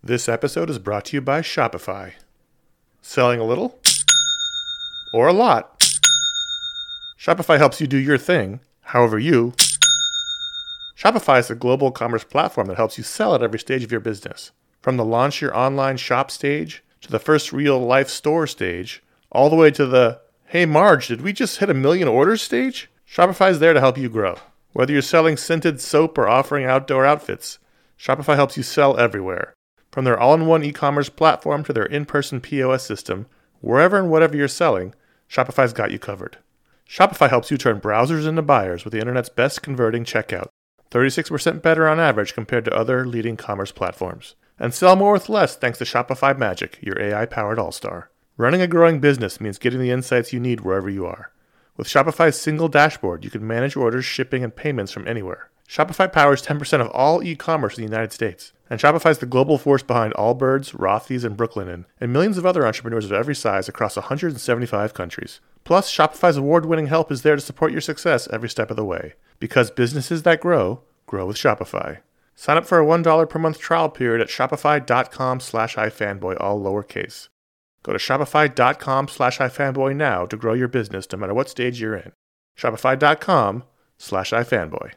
This episode is brought to you by Shopify. Selling a little or a lot? Shopify helps you do your thing, however you. Shopify is a global commerce platform that helps you sell at every stage of your business. From the launch your online shop stage, to the first real-life store stage, all the way to the, hey Marge, did we just hit 1 million orders stage? Shopify is there to help you grow. Whether you're selling scented soap or offering outdoor outfits, Shopify helps you sell everywhere. From their all-in-one e-commerce platform to their in-person POS system, wherever and whatever you're selling, Shopify's got you covered. Shopify helps you turn browsers into buyers with the internet's best converting checkout, 36% better on average compared to other leading commerce platforms. And sell more with less thanks to Shopify Magic, your AI-powered all-star. Running a growing business means getting the insights you need wherever you are. With Shopify's single dashboard, you can manage orders, shipping, and payments from anywhere. Shopify powers 10% of all e-commerce in the United States. And Shopify's the global force behind Allbirds, Rothy's, and Brooklinen, and millions of other entrepreneurs of every size across 175 countries. Plus, Shopify's award-winning help is there to support your success every step of the way. Because businesses that grow, grow with Shopify. Sign up for a $1 per month trial period at shopify.com/ifanboy, all lowercase. Go to shopify.com/ifanboy now to grow your business no matter what stage you're in. Shopify.com/ifanboy.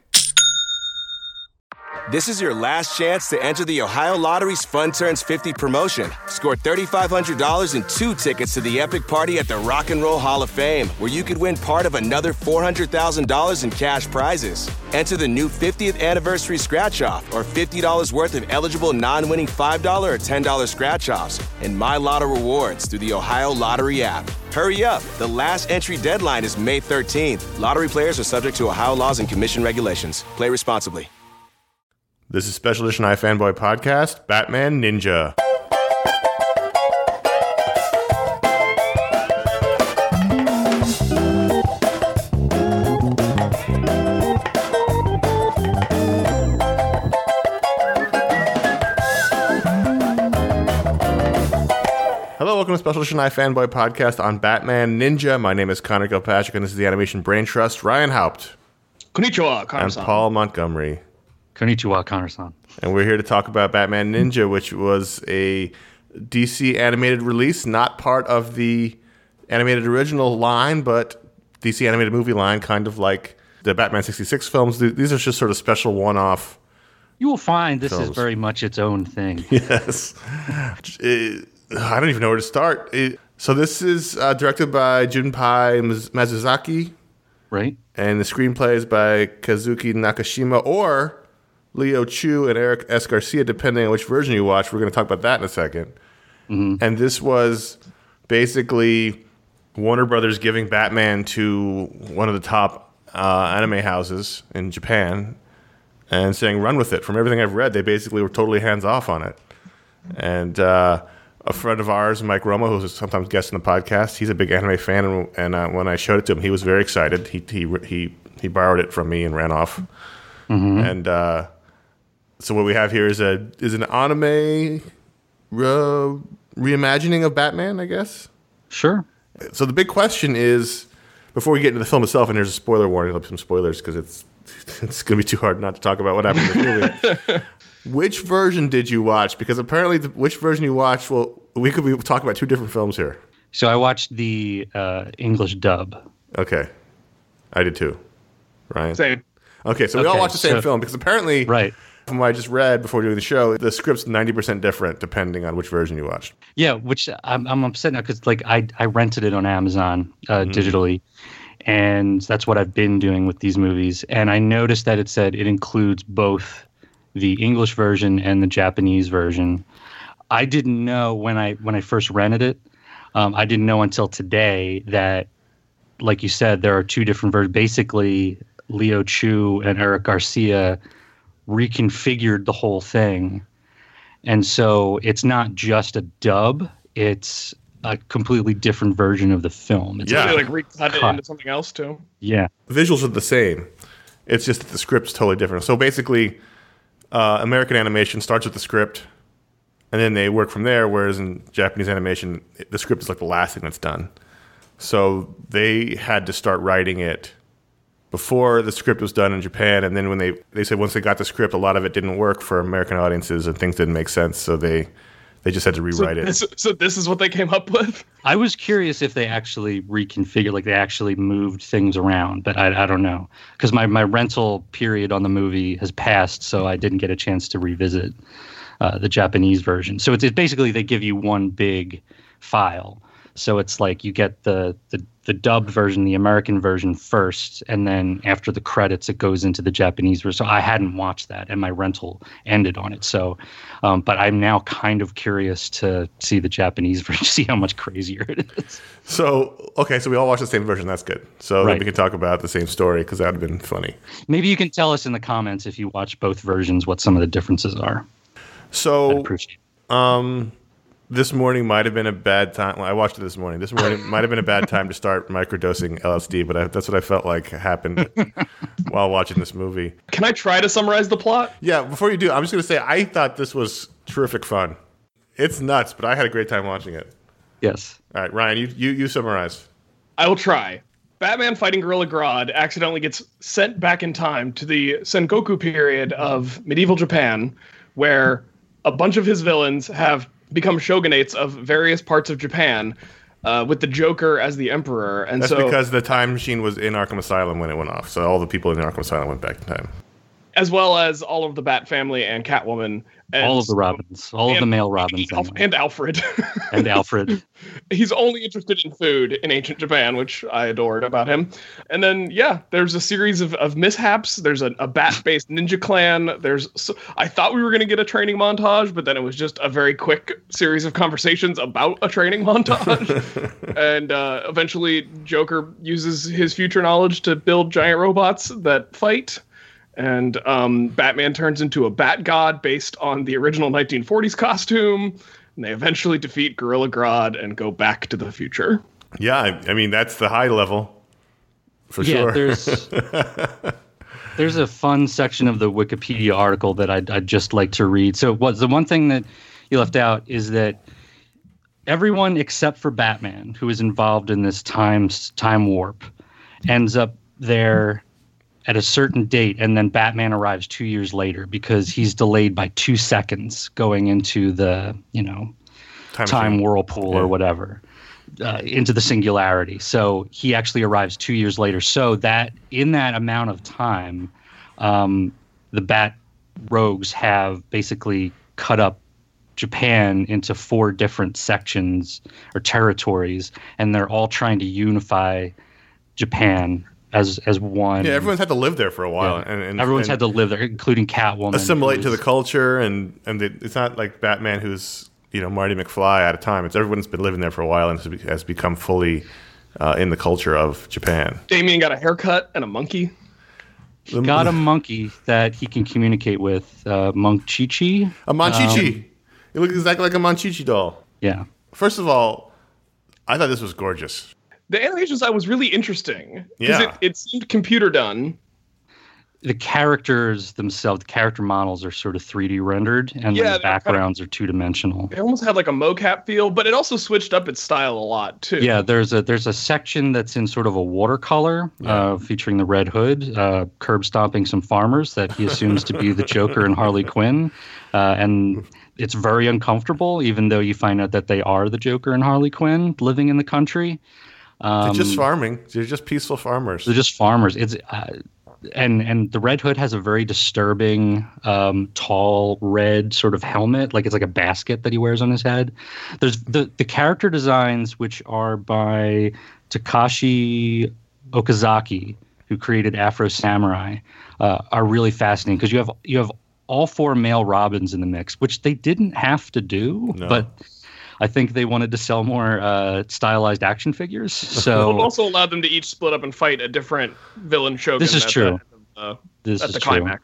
This is your last chance to enter the Ohio Lottery's Fun Turns 50 promotion. Score $3,500 and 2 tickets to the epic party at the Rock and Roll Hall of Fame, where you could win part of another $400,000 in cash prizes. Enter the new 50th anniversary scratch-off or $50 worth of eligible non-winning $5 or $10 scratch-offs and My Lotto rewards through the Ohio Lottery app. Hurry up. The last entry deadline is May 13th. Lottery players are subject to Ohio laws and commission regulations. Play responsibly. This is Special Edition iFanboy Podcast, Batman Ninja. Hello, welcome to Special Edition iFanboy Podcast on Batman Ninja. My name is Connor Gilpatrick, and this is the Animation Brain Trust. Ryan Haupt. Konnichiwa, Connor-san. And Paul Montgomery. Konnichiwa, Connor-san. And we're here to talk about Batman Ninja, which was a DC animated release, not part of the animated original line, but DC animated movie line, kind of like the Batman 66 films. These are just sort of special one-off. You will find this films. is very much its own thing. Yes. I don't even know where to start. So this is directed by Junpei Mizuzaki. Right. And the screenplay is by Kazuki Nakashima or Leo Chu and Eric S. Garcia, depending on which version you watch. We're going to talk about that in a second. Mm-hmm. And this was basically Warner Brothers giving Batman to one of the top anime houses in Japan and saying, run with it. From everything I've read, they basically were totally hands-off on it. And a friend of ours, Mike Romo, who's sometimes guest on the podcast, he's a big anime fan, and when I showed it to him, he was very excited. He borrowed it from me and ran off. Mm-hmm. And so what we have here is an anime reimagining of Batman, I guess? Sure. So the big question is, before we get into the film itself, and there's a spoiler warning, there'll be some spoilers because it's going to be too hard not to talk about what happened in the movie. Which version did you watch? Because apparently which version you watched, well, we could be talking about two different films here. So I watched the English dub. Okay. I did too. Ryan? Same. Okay, so we all watched the same film because apparently... Right. From what I just read before doing the show, the script's 90% different depending on which version you watched. Yeah, which I'm upset now because like I rented it on Amazon digitally, and that's what I've been doing with these movies. And I noticed that it said it includes both the English version and the Japanese version. I didn't know when I first rented it. I didn't know until today that, like you said, there are two different versions. Basically, Leo Chu and Eric Garcia reconfigured the whole thing, and so it's not just a dub, it's a completely different version of the film. It's They like recut it into something else too. Yeah, the visuals are the same, it's just that the script's totally different. So basically American animation starts with the script and then they work from there, whereas in Japanese animation the script is like the last thing that's done. So they had to start writing it before the script was done in Japan, and then when they said once they got the script, a lot of it didn't work for American audiences and things didn't make sense, so they just had to rewrite it. So this is what they came up with? I was curious if they actually reconfigured, like they actually moved things around, but I don't know. Because my rental period on the movie has passed, so I didn't get a chance to revisit the Japanese version. So it's basically they give you one big file. So it's like you get the dubbed version, the American version first, and then after the credits, it goes into the Japanese version. So I hadn't watched that, and my rental ended on it. So, but I'm now kind of curious to see the Japanese version, see how much crazier it is. So, okay, so we all watched the same version. That's good. So Right. then we can talk about the same story, because that would have been funny. Maybe you can tell us in the comments if you watch both versions what some of the differences are. I'd So, appreciate it. this morning might have been a bad time. Well, I watched it this morning. This morning might have been a bad time to start microdosing LSD, but that's what I felt like happened while watching this movie. Can I try to summarize the plot? Yeah, before you do, I'm just going to say I thought this was terrific fun. It's nuts, but I had a great time watching it. Yes. All right, Ryan, you summarize. I will try. Batman fighting Gorilla Grodd accidentally gets sent back in time to the Sengoku period of medieval Japan, where a bunch of his villains have become shogunates of various parts of Japan, with the Joker as the emperor. And That's so, because the time machine was in Arkham Asylum when it went off, so all the people in Arkham Asylum went back in time. as well as all of the Bat family and Catwoman. And All of the Robins. All of the male Robins. And Alfred. And Alfred. He's only interested in food in ancient Japan, which I adored about him. And then, yeah, there's a series of mishaps. There's a bat-based ninja clan. I thought we were going to get a training montage, but then it was just a very quick series of conversations about a training montage. And eventually, Joker uses his future knowledge to build giant robots that fight. And Batman turns into a bat god based on the original 1940s costume. And they eventually defeat Gorilla Grodd and go back to the future. Yeah, I mean, that's the high level, for Yeah, sure. there's a fun section of the Wikipedia article that I'd just like to read. So the one thing that you left out is that everyone except for Batman, who is involved in this time warp, ends up there at a certain date, and then Batman arrives 2 years later because he's delayed by 2 seconds going into the, time whirlpool or whatever, into the singularity. So he actually arrives 2 years later. So that in that amount of time, the Bat rogues have basically cut up Japan into 4 different sections or territories, and they're all trying to unify Japan as one. Yeah, everyone's had to live there for a while, Yeah. and Everyone's had to live there, including Catwoman. assimilate to the culture, and it's not like Batman, who's Marty McFly at a time. It's everyone's been living there for a while and has become fully in the culture of Japan. Damien got a haircut and a monkey. He got a monkey that he can communicate with, Monk Chi-Chi. A Monchichi. He looks exactly like a Monchichi doll. Yeah. First of all, I thought this was gorgeous. The animation style was really interesting. Because Yeah. it seemed computer done. The characters themselves, the character models are sort of 3D rendered, and Yeah, the they're backgrounds are 2-dimensional. It almost had like a mocap feel, but it also switched up its style a lot too. Yeah, there's a section that's in sort of a watercolor, featuring the Red Hood, curb stomping some farmers that he assumes to be the Joker and Harley Quinn, and it's very uncomfortable, even though you find out that they are the Joker and Harley Quinn living in the country. They're just farming. They're just peaceful farmers. They're just farmers. It's and the Red Hood has a very disturbing, tall red sort of helmet, like it's like a basket that he wears on his head. There's the character designs, which are by Takashi Okazaki, who created Afro Samurai, are really fascinating because you have all 4 male Robins in the mix, which they didn't have to do, but I think they wanted to sell more stylized action figures. So It also allowed them to each split up and fight a different villain shogun. This is true. This At is the true. climax.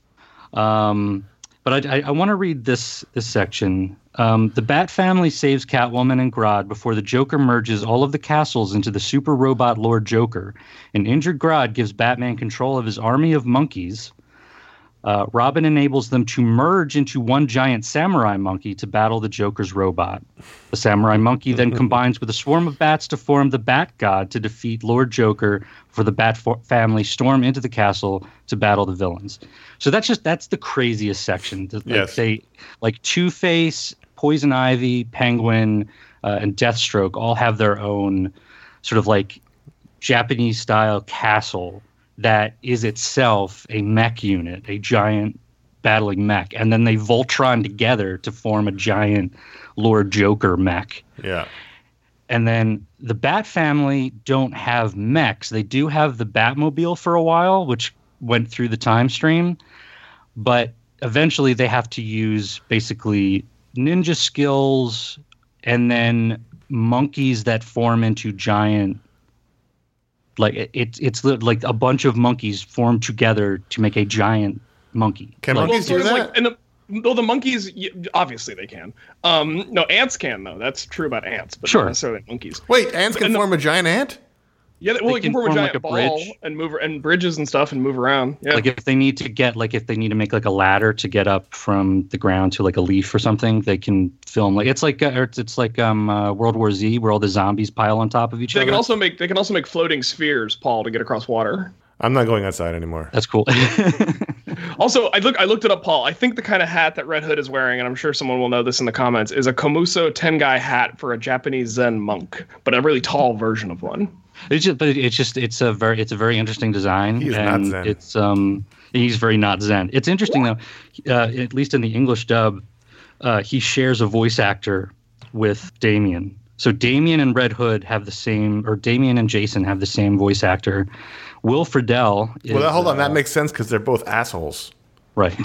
But I want to read this section. The Bat family saves Catwoman and Grodd before the Joker merges all of the castles into the super robot Lord Joker. An injured Grodd gives Batman control of his army of monkeys. Robin enables them to merge into one giant samurai monkey to battle the Joker's robot. The samurai monkey then combines with a swarm of bats to form the Bat God to defeat Lord Joker, for the Bat family storm into the castle to battle the villains. So that's the craziest section. Yes. Like Two-Face, Poison Ivy, Penguin, and Deathstroke all have their own sort of like Japanese style castle that is itself a mech unit, a giant battling mech, and then they Voltron together to form a giant Lord Joker mech. Yeah. And then the Bat family don't have mechs. They do have the Batmobile for a while, which went through the time stream, but eventually they have to use basically ninja skills and then monkeys that form into giant, like it's like a bunch of monkeys formed together to make a giant monkey. Can like, monkeys do that? The monkeys, obviously they can. No, ants can though. That's true about ants, but Sure. not necessarily monkeys. Wait, ants can form a giant ant? Yeah, well, they can form a giant like a ball bridge. and move and bridges and stuff and move around. Yeah, Like if they need to make like a ladder to get up from the ground to like a leaf or something, they can film like it's like World War Z where all the zombies pile on top of each other. they can also make floating spheres, Paul, to get across water. I'm not going outside anymore. That's cool. Also, I looked it up, Paul. I think the kind of hat that Red Hood is wearing, and I'm sure someone will know this in the comments, is a Komuso Tengai hat for a Japanese Zen monk, but a really tall version of one. It's a very interesting design. He is and not Zen. He's very not Zen. It's interesting though, at least in the English dub, he shares a voice actor with Damien. So Damien and Red Hood have the same, or Damien and Jason have the same voice actor. Will Friedle is, Well, hold on. That makes sense because they're both assholes. right.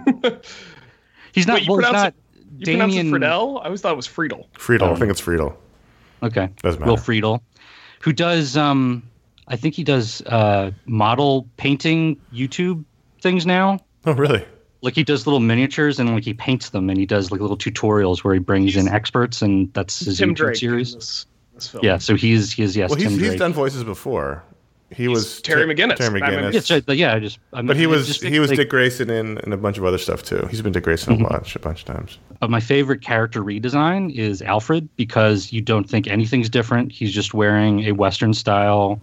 He's not. Wait, you well, pronounce it Damien Friedel? I always thought it was Friedel. Friedel. I think it's Friedel. Okay. Doesn't matter. Will Friedle, who does I think he does model painting YouTube things now. Oh, really? Like he does little miniatures and like he paints them and he does like little tutorials where he brings in experts and that's his Tim YouTube Drake series. in this film. Yeah, so he's yes. Well, Tim he's Drake. done voices before. He was Terry McGinnis. Terry Batman McGinnis. But He was Dick Grayson in a bunch of other stuff too. He's been Dick Grayson a bunch of times. My favorite character redesign is Alfred because you don't think anything's different. He's just wearing a Western style,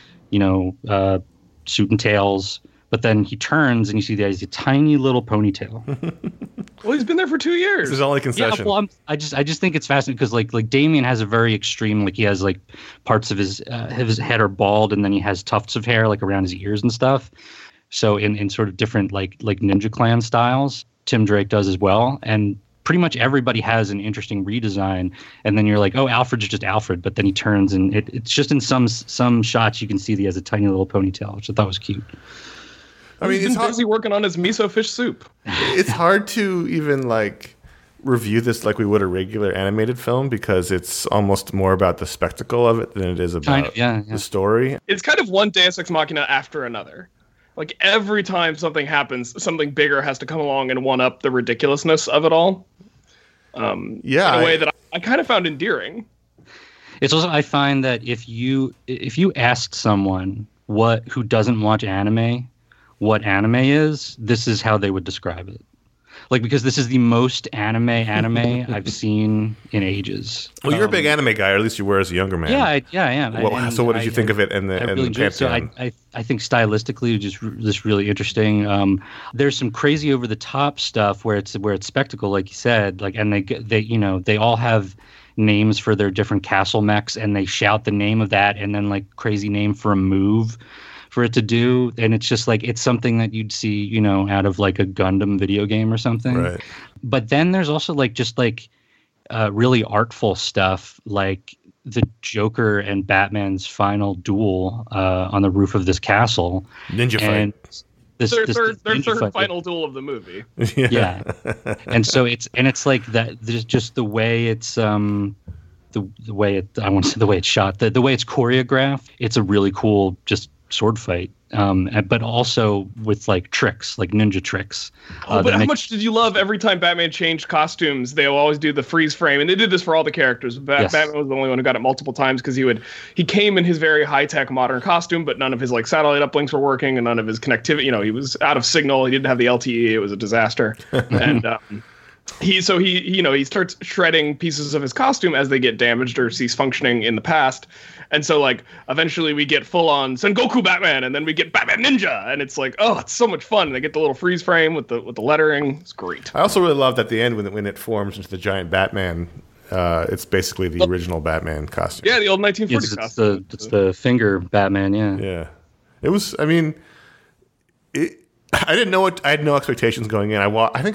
suit and tails. But then he turns and you see that he's a tiny little ponytail. Well, he's been there for 2 years. This is only concession. Yeah, well, I just think it's fascinating because like Damien has a very extreme, like he has like parts of his head are bald and then he has tufts of hair like around his ears and stuff. So in sort of different like Ninja Clan styles, Tim Drake does as well. And pretty much everybody has an interesting redesign. And then you're like, oh, Alfred's just Alfred. But then he turns and it's just in some shots you can see that he has a tiny little ponytail, which I thought was cute. I mean, He's been busy working on his miso fish soup. It's hard to even like review this like we would a regular animated film because it's almost more about the spectacle of it than it is about the story. It's kind of one Deus Ex Machina after another. Like every time something happens, something bigger has to come along and one up the ridiculousness of it all. In a way that I kind of found endearing. It's also, I find that if you asked someone who doesn't watch anime what anime is, this is how they would describe it. Like, because this is the most anime I've seen in ages. Well, you're a big anime guy, or at least you were as a younger man. Yeah, I am. Well, so what did you think of it in the Pantheon? So I think stylistically, just really interesting. There's some crazy over the top stuff where it's spectacle, like you said, like, and they all have names for their different castle mechs, and they shout the name of that, and then like crazy name for a move for it to do, and it's just like it's something that you'd see, out of like a Gundam video game or something. Right. But then there's also like just like really artful stuff, like the Joker and Batman's final duel on the roof of this castle. Ninja fight. Their third final duel of the movie. Yeah. And so it's like that. There's just the way it's the way it's shot, the way it's choreographed. It's a really cool just sword fight, but also with like tricks, like ninja tricks. But how much did you love every time Batman changed costumes? They will always do the freeze frame, and they did this for all the characters. Batman was the only one who got it multiple times because he came in his very high tech modern costume, but none of his like satellite uplinks were working, and none of his connectivity. You know, he was out of signal. He didn't have the LTE. It was a disaster. And he starts shredding pieces of his costume as they get damaged or cease functioning in the past. And so, like, eventually we get full-on Sengoku Batman, and then we get Batman Ninja, and it's like, oh, it's so much fun. And they get the little freeze frame with the lettering. It's great. I also really loved at the end when it forms into the giant Batman. It's basically the original Batman costume. Yeah, the old 1940s costume. It's the finger Batman, yeah. Yeah. It was, I mean, I didn't know I had no expectations going in.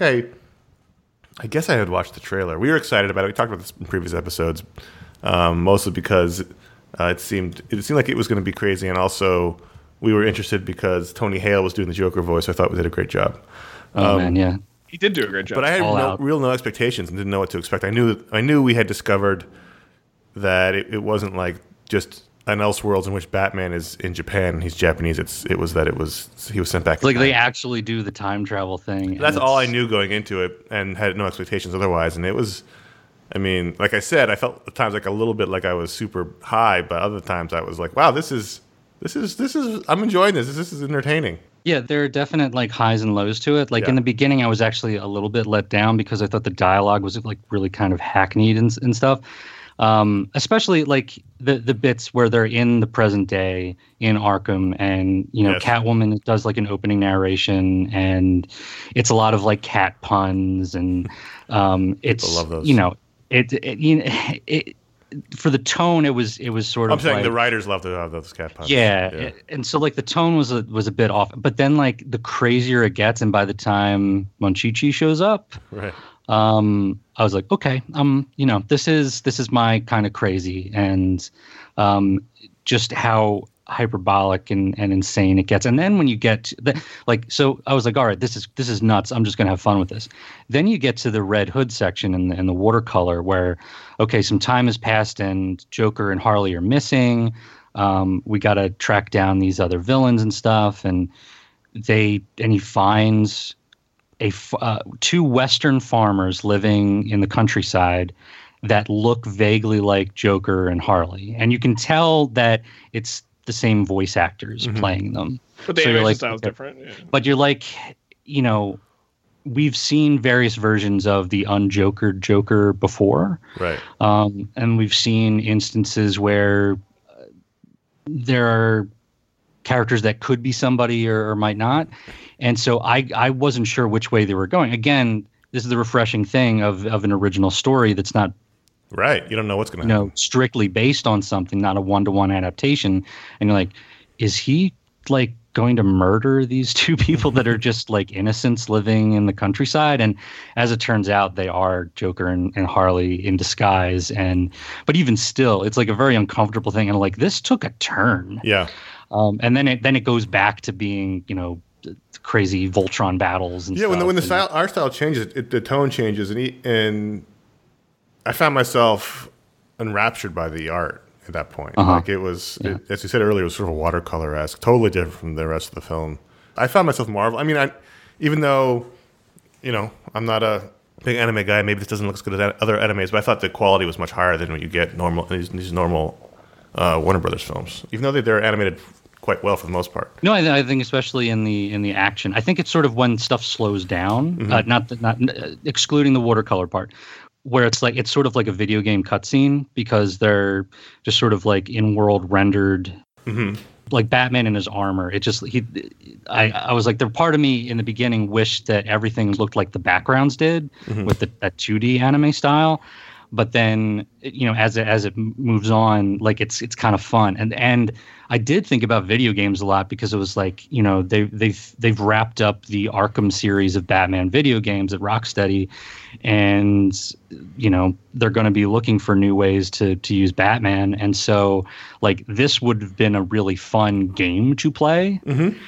I guess I had watched the trailer. We were excited about it. We talked about this in previous episodes, mostly because it seemed like it was going to be crazy, and also we were interested because Tony Hale was doing the Joker voice. I thought we did a great job. Man, yeah, he did do a great job. But I had no expectations and didn't know what to expect. I knew we had discovered that it wasn't like just an Elseworlds in which Batman is in Japan and he's Japanese. He was sent back. Like they actually do the time travel thing. That's all I knew going into it, and had no expectations otherwise. And it was, I mean, like I said, I felt at times like a little bit like I was super high, but other times I was like, wow, this is. I'm enjoying this. This is entertaining. Yeah, there are definite like highs and lows to it. Like in the beginning, I was actually a little bit let down because I thought the dialogue was like really kind of hackneyed and stuff. Especially like the bits where they're in the present day in Arkham, and Catwoman does like an opening narration, and it's a lot of like cat puns, and it's, people love those. It for the tone, it was sort of. I'm saying like, the writers love to have those cat puns. Yeah, and so like the tone was a bit off, but then like the crazier it gets, and by the time Monchichi shows up, right. I was like, okay, this is my kind of crazy, and just how hyperbolic and insane it gets. And then when you get so I was like, all right, this is nuts. I'm just gonna have fun with this. Then you get to the Red Hood section and the watercolor where, okay, some time has passed and Joker and Harley are missing. We got to track down these other villains and stuff, and he finds two Western farmers living in the countryside that look vaguely like Joker and Harley, and you can tell that it's the same voice actors playing them. But the animation style's different. Yeah. But you're like, we've seen various versions of the unjokered Joker before, right? And we've seen instances where there are characters that could be somebody or might not. And so I wasn't sure which way they were going. Again, this is the refreshing thing of an original story that's not right. You don't know what's going to happen. Strictly based on something, not a one-to-one adaptation. And you're like, is he like going to murder these two people that are just like innocents living in the countryside? And as it turns out, they are Joker and Harley in disguise. But even still, it's like a very uncomfortable thing. And like, this took a turn. Yeah. And then it goes back to being, crazy Voltron battles and stuff. When the art style changes, the tone changes, and I found myself enraptured by the art at that point. Like it was, as you said earlier, it was sort of watercolor-esque, totally different from the rest of the film. I found myself marvel. I mean, even though, I'm not a big anime guy, maybe this doesn't look as good as other animes, but I thought the quality was much higher than what you get these normal Warner Brothers films, even though they're animated quite well for the most part. No, I think especially in the action. I think it's sort of when stuff slows down, not excluding the watercolor part, where it's sort of like a video game cutscene because they're just sort of like in-world rendered, like Batman in his armor. It just I was like, the part of me in the beginning wished that everything looked like the backgrounds did with that 2D anime style. But then, as it moves on, like it's kind of fun, and I did think about video games a lot because it was like, they've wrapped up the Arkham series of Batman video games at Rocksteady, and they're going to be looking for new ways to use Batman, and so like this would have been a really fun game to play.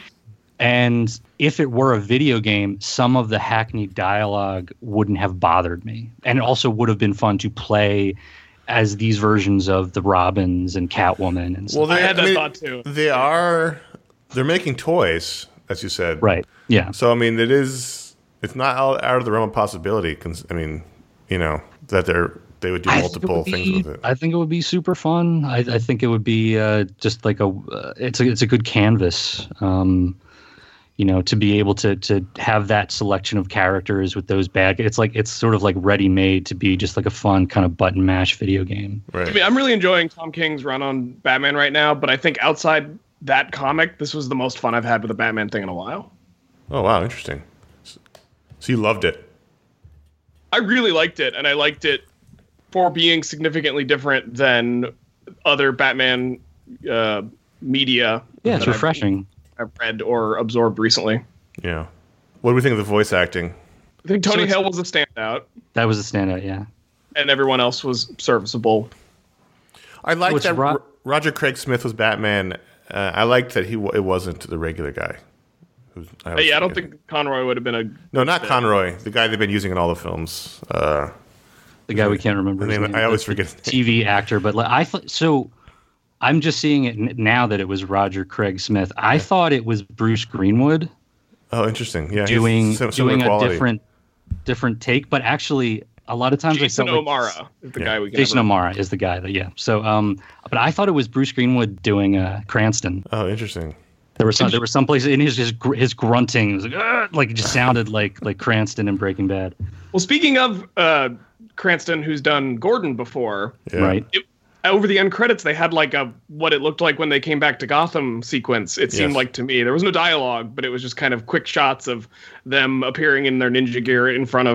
And if it were a video game, some of the hackneyed dialogue wouldn't have bothered me. And it also would have been fun to play as these versions of the Robins and Catwoman and stuff. Well, I had that thought too. They are they're making toys, as you said. Right. Yeah. So, I mean, it's not out of the realm of possibility. I mean, that they would do multiple things with it. I think it would be super fun. I think it would be just like it's a good canvas. To be able to have that selection of characters with those it's sort of like ready made to be just like a fun kind of button mash video game. Right. I mean, I'm really enjoying Tom King's run on Batman right now, but I think outside that comic, this was the most fun I've had with a Batman thing in a while. Oh, wow. Interesting. So you loved it. I really liked it, and I liked it for being significantly different than other Batman media. Yeah, it's refreshing. I've read or absorbed recently. Yeah. What do we think of the voice acting? I think Tony Hale was a standout. That was a standout, yeah. And everyone else was serviceable. I liked that Roger Craig Smith was Batman. I liked that it wasn't the regular guy. I don't think Conroy would have been a... No, not Conroy. The guy they've been using in all the films. The guy we can't remember his name. I always forget. TV actor, but so I'm just seeing it now that it was Roger Craig Smith. I thought it was Bruce Greenwood. Oh, interesting. Yeah, doing a different take, but actually a lot of times Jason O'Mara is the guy we can Jason O'Mara is the guy that So but I thought it was Bruce Greenwood doing Cranston. Oh, interesting. There were some places in his grunting was like it just sounded like Cranston in Breaking Bad. Well, speaking of Cranston, who's done Gordon before, right? Over the end credits, they had like what it looked like when they came back to Gotham sequence. It seemed like to me there was no dialogue, but it was just kind of quick shots of them appearing in their ninja gear in front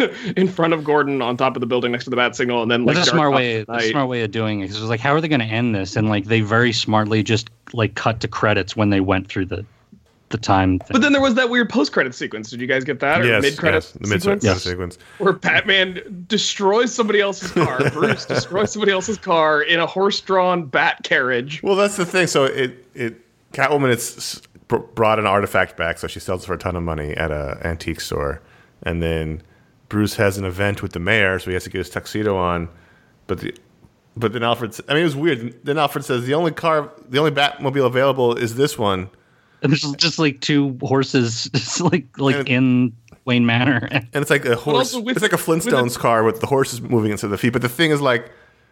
of Gordon on top of the building next to the Bat Signal, and then like that's a smart way of doing it. Because it was like, how are they going to end this? And like they very smartly just like cut to credits when they went through the time thing. But then there was that weird post-credit sequence. Did you guys get that? Yes, the mid-credit sequence. Where Batman destroys somebody else's car. Bruce destroys somebody else's car in a horse-drawn bat carriage. Well, that's the thing. So Catwoman it's brought an artifact back, so she sells it for a ton of money at an antique store. And then Bruce has an event with the mayor, so he has to get his tuxedo on. But then Alfred, it was weird. Then Alfred says, the only Batmobile available is this one. And there's just like two horses, just like in Wayne Manor, and it's like a horse. It's like a Flintstones car with the horses moving instead of the feet. But the thing is, like,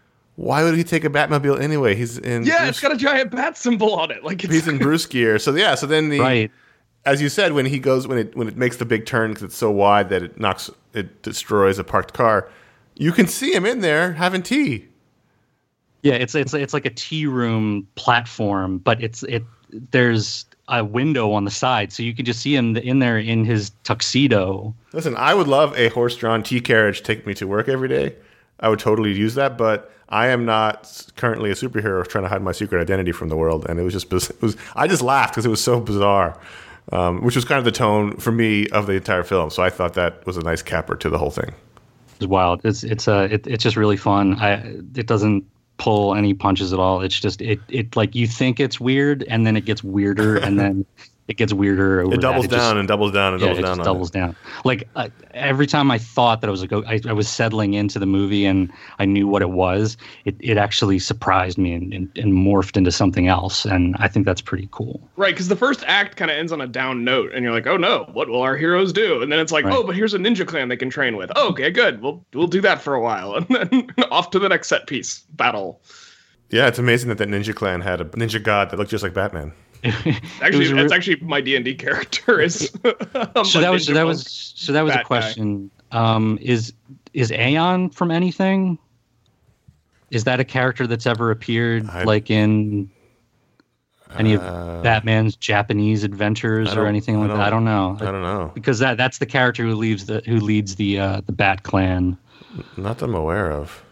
why would he take a Batmobile anyway? He's in it's got a giant bat symbol on it. Like he's in Bruce gear. So so then as you said, when it makes the big turn because it's so wide that it destroys a parked car, you can see him in there having tea. Yeah, it's like a tea room platform, but there's a window on the side, so you can just see him in there in his tuxedo. Listen, I would love a horse-drawn tea carriage take me to work every day. I would totally use that, but I am not currently a superhero trying to hide my secret identity from the world. And I just laughed because it was so bizarre, which was kind of the tone for me of the entire film. So I thought that was a nice capper to the whole thing. It's wild. It's just really fun. It doesn't pull any punches at all. It's just it like you think it's weird, and then it gets weirder, and then it gets weirder. It doubles down and doubles down and doubles down. It doubles down. Like every time I thought that I was like I was settling into the movie and I knew what it was, it actually surprised me and morphed into something else, and I think that's pretty cool. Right, because the first act kind of ends on a down note, and you're like, oh no, what will our heroes do? And then it's like, oh, but here's a ninja clan they can train with. Oh, okay, good. We'll do that for a while, and then off to the next set piece battle. Yeah, it's amazing that ninja clan had a ninja god that looked just like Batman. That's actually my D&D character is. So that was a question. Is Aeon from anything? Is that a character that's ever appeared in any of Batman's Japanese adventures or anything like that? I don't know. I don't know, because that's the character who leads the Bat Clan. Not that I'm aware of.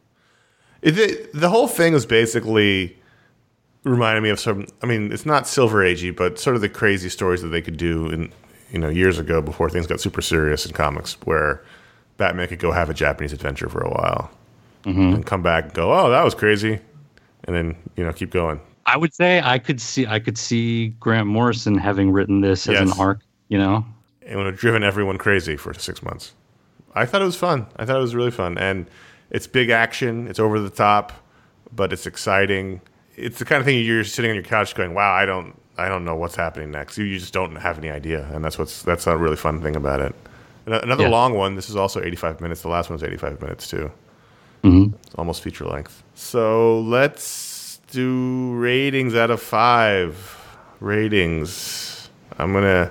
The whole thing was basically reminded me of some. I mean, it's not Silver Agey, but sort of the crazy stories that they could do in years ago before things got super serious in comics, where Batman could go have a Japanese adventure for a while and come back and go, "Oh, that was crazy," and then keep going. I would say I could see Grant Morrison having written this as an arc. It would have driven everyone crazy for 6 months. I thought it was fun. I thought it was really fun, and it's big action. It's over the top, but it's exciting. It's the kind of thing you're sitting on your couch going, wow, I don't know what's happening next. You just don't have any idea, and that's a really fun thing about it. Another long one. This is also 85 minutes. The last one's 85 minutes too. Mm-hmm. It's almost feature length. So let's do ratings out of 5. Ratings. I'm gonna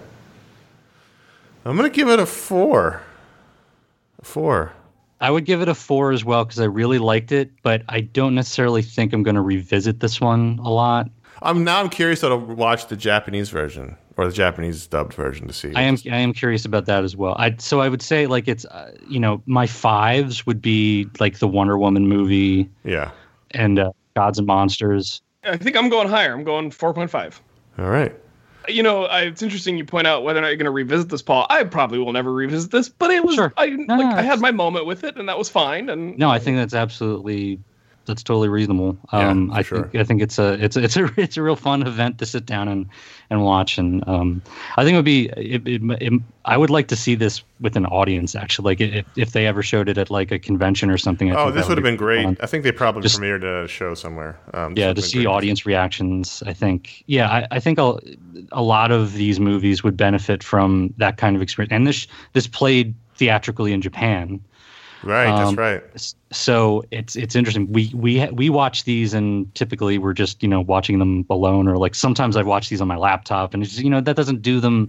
give it a 4. A 4. I would give it a 4 as well because I really liked it, but I don't necessarily think I'm going to revisit this one a lot. I'm curious to watch the Japanese version or the Japanese dubbed version to see. I am curious about that as well. So I would say like it's my 5s would be like the Wonder Woman movie. Yeah. And Gods and Monsters. I think I'm going higher. I'm going 4.5. All right. It's interesting you point out whether or not you're going to revisit this, Paul. I probably will never revisit this, but it was sure. I had my moment with it, and that was fine. And no, I think that's totally reasonable. I think it's a real fun event to sit down and watch, and I think it would be I would like to see this with an audience actually, like if they ever showed it at like a convention or something. This would have been great. Fun. I think they probably premiered a show somewhere. To see audience reactions. I think I think a lot of these movies would benefit from that kind of experience, and this played theatrically in Japan. Right, that's right. So it's interesting. We watch these, and typically we're just watching them alone, or like sometimes I watch these on my laptop, and it's just, that doesn't do them,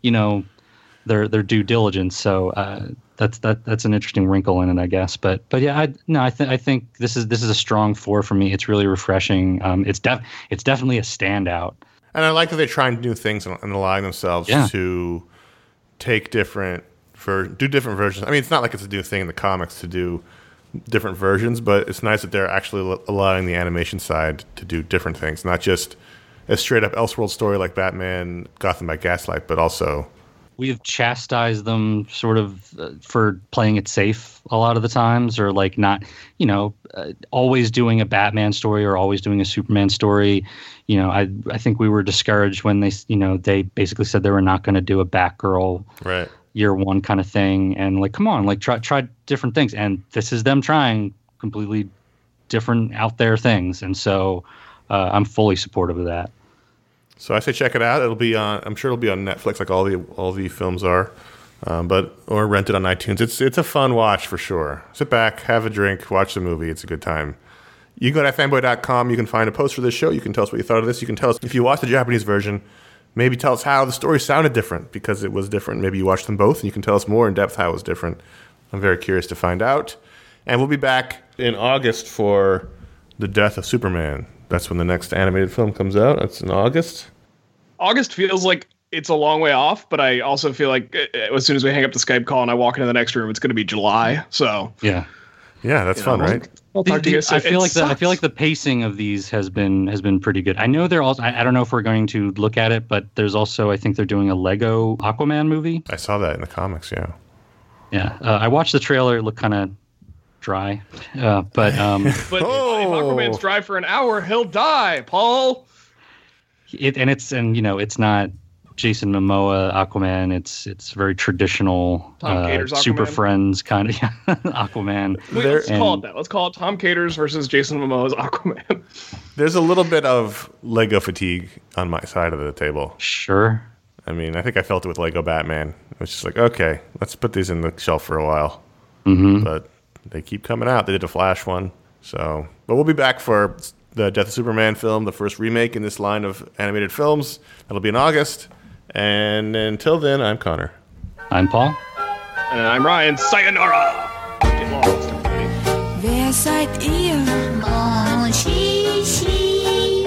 their due diligence. So that's an interesting wrinkle in it, I guess. But yeah, I think this is a strong 4 for me. It's really refreshing. It's definitely a standout. And I like that they're trying new things and allowing themselves to take different versions. I mean, it's not like it's a new thing in the comics to do different versions, but it's nice that they're actually allowing the animation side to do different things, not just a straight up Elseworld story like Batman Gotham by Gaslight, but also we have chastised them sort of for playing it safe a lot of the times, or like not, always doing a Batman story or always doing a Superman story. I think we were discouraged when they basically said they were not going to do a Batgirl right year one kind of thing, and like, come on, like try different things, and this is them trying completely different out there things, and so I'm fully supportive of that. So I say check it out. It'll be on. I'm sure it'll be on Netflix, like all the films are, or rent it on iTunes. It's a fun watch for sure. Sit back, have a drink, watch the movie. It's a good time. You can go to fanboy.com. You can find a post for this show. You can tell us what you thought of this. You can tell us if you watched the Japanese version. Maybe tell us how the story sounded different because it was different. Maybe you watched them both and you can tell us more in depth how it was different. I'm very curious to find out. And we'll be back in August for The Death of Superman. That's when the next animated film comes out. That's in August. August feels like it's a long way off, but I also feel like as soon as we hang up the Skype call and I walk into the next room, it's going to be July. So yeah, that's fun, right? I'll talk to you. I feel like the pacing of these has been pretty good. I know they're also. I don't know if we're going to look at it, but there's also I think they're doing a Lego Aquaman movie. I saw that in the comics. Yeah. Yeah, I watched the trailer. It looked kind of dry, but but if Aquaman's dry for an hour, he'll die, Paul. It's not Jason Momoa Aquaman. It's very traditional Super Friends kind of Aquaman. Let's call it that. Let's call it Tom Caters versus Jason Momoa's Aquaman. There's a little bit of Lego fatigue on my side of the table. Sure. I mean, I think I felt it with Lego Batman. It was just like, okay, let's put these in the shelf for a while. Mm-hmm. But they keep coming out. They did a Flash one. But we'll be back for the Death of Superman film, the first remake in this line of animated films. That'll be in August. And until then, I'm Connor. I'm Paul. And I'm Ryan. Sayonara! Wer seid ihr? Mon Shishi.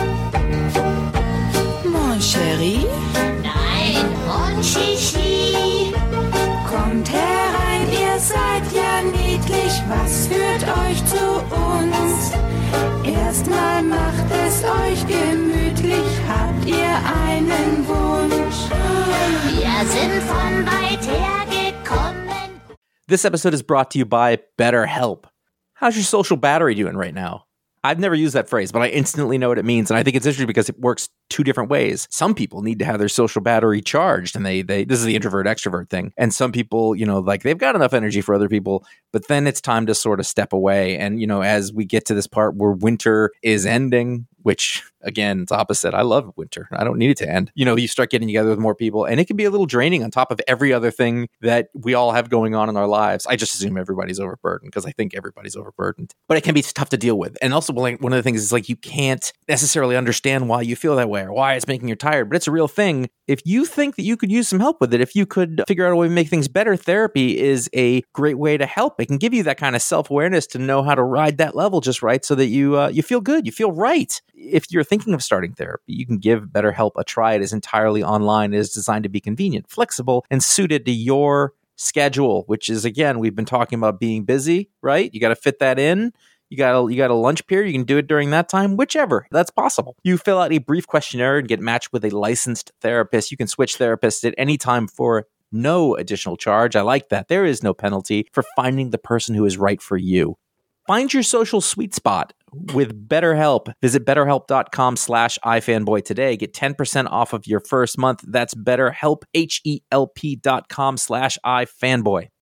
Mon Chéri? Nein, Mon Shishi. Kommt herein, ihr seid ja niedlich. Was führt euch zu uns? Erstmal macht es euch gemütlich. Habt ihr einen Wunsch? Wir sind von weit her gekommen. This episode is brought to you by BetterHelp. How's your social battery doing right now? I've never used that phrase, but I instantly know what it means. And I think it's interesting because it works two different ways. Some people need to have their social battery charged, and they this is the introvert extrovert thing. And some people, like they've got enough energy for other people, but then it's time to sort of step away. And, as we get to this part where winter is ending, which again, it's opposite. I love winter. I don't need it to end. You start getting together with more people, and it can be a little draining on top of every other thing that we all have going on in our lives. I just assume everybody's overburdened because I think everybody's overburdened, but it can be tough to deal with. And also, like, one of the things is like you can't necessarily understand why you feel that way or why it's making you tired, but it's a real thing. If you think that you could use some help with it, if you could figure out a way to make things better, therapy is a great way to help. It can give you that kind of self-awareness to know how to ride that level just right so that you feel good, you feel right. If you're thinking of starting therapy, you can give BetterHelp a try. It is entirely online. It is designed to be convenient, flexible, and suited to your schedule, which is, again, we've been talking about being busy, right? You got to fit that in. You got a lunch period. You can do it during that time, whichever. That's possible. You fill out a brief questionnaire and get matched with a licensed therapist. You can switch therapists at any time for no additional charge. I like that. There is no penalty for finding the person who is right for you. Find your social sweet spot with BetterHelp. Visit BetterHelp.com/iFanboy today. Get 10% off of your first month. That's BetterHelp, HELP.com/iFanboy.